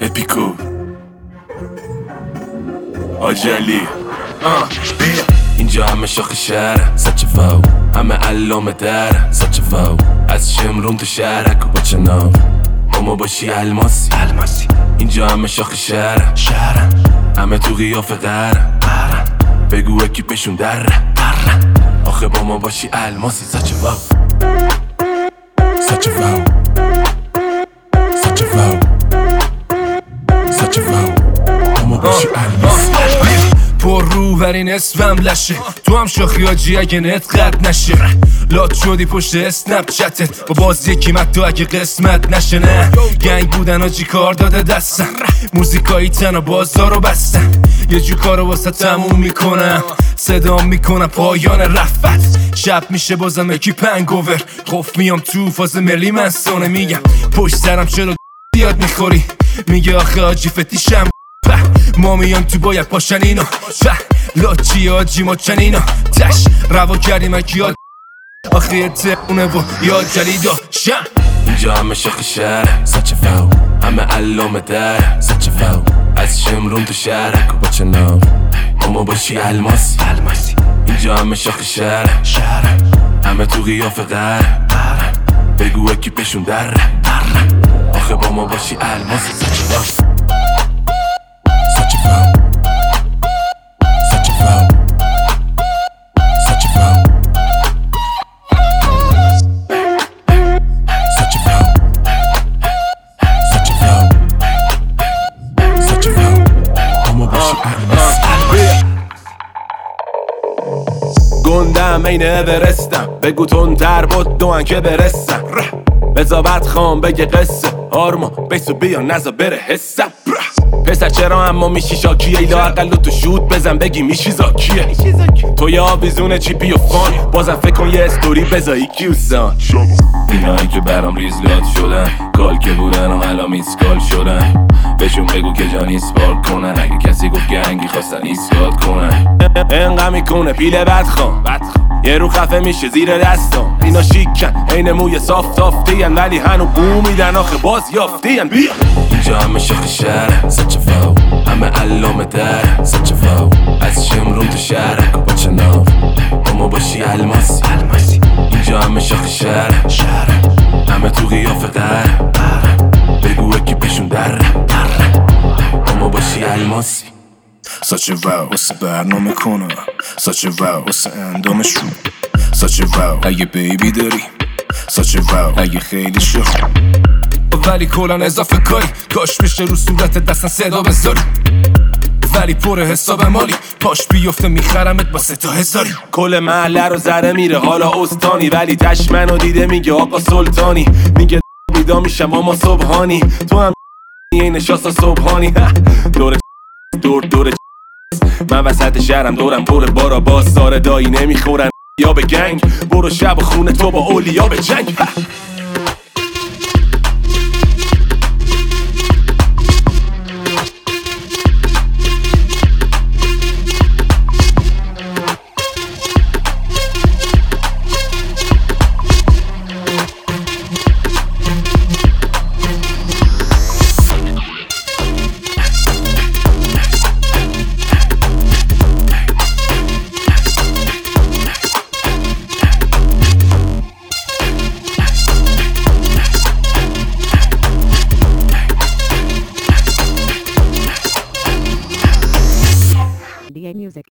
اپیکو آجلی اینجا همه شاخ شهر سچه فاو، همه علامه در سچه فاو، از شمرون تو شهرک و بچه ناو اما باشی الماسی اینجا همه شاخ شهر همه تو قیافه قهر بگو اکیپشون در آخه با ما باشی الماسی سچه فاو سچه فاو سچه فاو سچه فاو اما باشی الماسی پر رو بر این اسمم لشه تو هم شاخی آجی اگه نت قد نشه لات شدی پشت اسنپ چتت با باز یکی مد اگه قسمت نشه نه گنگ بودن آجی کار داده دستم موزیکایی تن و بازارو بستن یه جو کارو واسه تموم میکنم صدام میکنم پایان رفت شب میشه بازم اکی پنگوور قف میام تو فاز ملی من سونه میگم پشت سرم چرا زیاد میخوری میگه آخه آجی فتیشم ما میام تو باید پاشن اینا لاچی آجی ما چن اینا تش روا کردیم اکی آخه تونه و یاد جلیدا شم اینجا همه شاخ شهر سچه فاو، همه علامه در سچه فاو، از شمرون تو شهرک و بچه ناو اما باشی الماسی اینجا همه شاخ شهر همه تو قیافه قهر بگو اکیپشون در آخه با ما باشی الماسی سچه فاو سچه فاو سچه فاو سچه فاو سچه فاو سچه فاو سچه فاو اما باشی الماسی گندم این اورستم بگو تندتر بود دوان که برسم بزابت خام بگه قصه آرما بیسو بیا نزا بره حسم پسر چرا اما میشی شاکیه ایلا اقل تو شوت بزن بگی میشی زاکیه تو یه آویزون چیپی و فان بازم فکر کن یه استوری بزایی کیوسان اینایی که برام ریزلات شدن کال که بودن و حالا میسکال شدن بهشون بگو که جان ایسپار کنن اگه کسی گفت گنگی خواستن ایسکات کنن انقا میکنه پیله بدخوام یه رو خفه میشه زیر دستم اینا شیکن این موی صاف تافتین ولی هنو بو میدن آخه باز یافتین بیا اینجا همه شاخ شهر سچه فاو، همه علامه در سچه فاو، از شمرون تو شهرک و بچه ناو اما باشی الماسی اینجا همه شاخ شهر همه تو قیافه قهر بگو اکیپشون در اما باشی الماسی سچه واو واسه برنامه کنم سچه واو واسه اندامش رو سچه واو اگه بیبی داری سچه واو اگه خیلی شخ ولی کلان اضافه کاری کاش میشه رو صورت دستن صدا بذاری ولی پر حساب مالی پاش بیفته میخرمت با 3000 کل محله رو زره میره حالا استانی ولی تش منو دیده میگه آقا سلطانی میگه بیدا میشم اما صبحانی تو هم یه نشاستا صبحانی دور من وسط شهرم دورم پر بارا باز ساره دایی نمیخورن یا به گنگ برو شب و خونه تو با اولیا به جنگ DA Music.